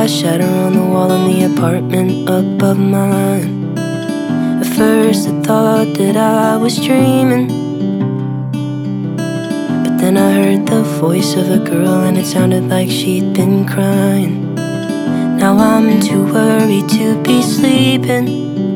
glass shatter on the wall in the apartment above mine. At first I thought that I was dreaming, but then I heard the voice of a girl and it sounded like she'd been crying. Now I'm too worried to be sleeping,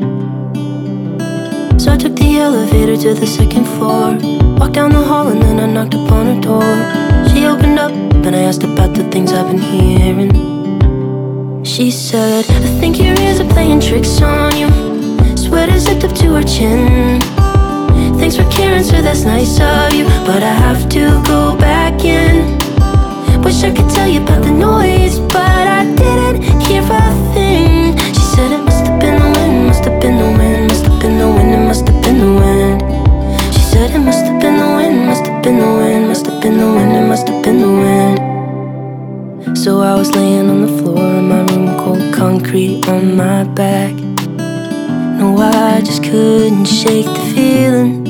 so I took the elevator to the second floor, walked down the hall and then I knocked upon her door. She opened up and I asked about the things I've been hearing. She said, I think your ears are playing tricks on you. Sweater zipped up to her chin. Thanks for caring, sir, that's nice of you, but I have to go back in. Wish I could tell you about the noise, but I didn't hear a thing. She said it must have been the wind, must have been the wind, must have been the wind, it must have been the wind. She said it must have been the wind, must have been the wind, must have been the wind, it must have been the wind. So I was laying on the floor in my room, cold concrete on my back. No, I just couldn't shake the feeling.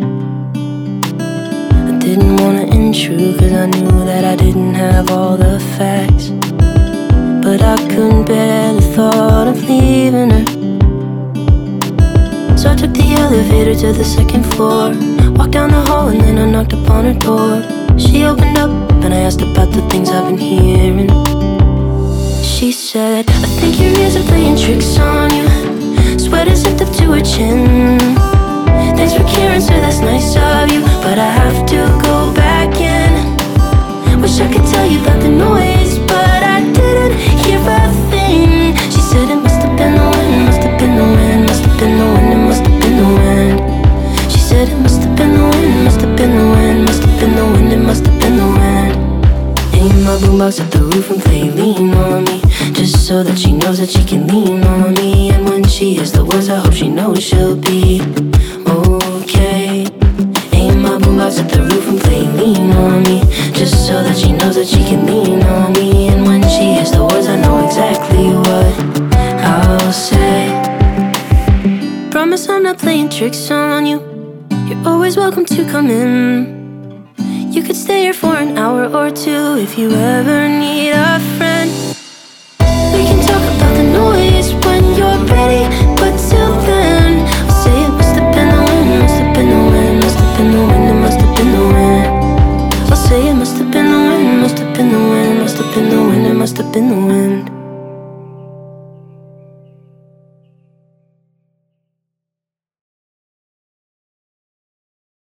I didn't wanna intrude cause I knew that I didn't have all the facts, but I couldn't bear the thought of leaving her. So I took the elevator to the second floor, walked down the hall and then I knocked upon her door. She opened up and I asked about the things I've been hearing. She said, I think your ears are playing tricks on you. Sweater zipped up to her chin. Thanks for caring, sir, that's nice of you, but I have to go back in. Wish I could tell you about the noise, but I didn't hear a thing. She said it must have been the wind, must have been the wind, must have been the wind, it must have been the wind. She said it must have been the wind, must have been the wind, must have been the wind, it must have been the wind. Aim my boombox at the roof and play Lean on Me, just so that she knows that she can lean on me. And when she hears the words, I hope she knows she'll be okay. Aim my boombox at the roof and play Lean on Me, just so that she knows that she can lean on me. And when she hears the words, I know exactly what I'll say. Promise I'm not playing tricks on you. You're always welcome to come in. You could stay here for an hour or two if you ever need a friend.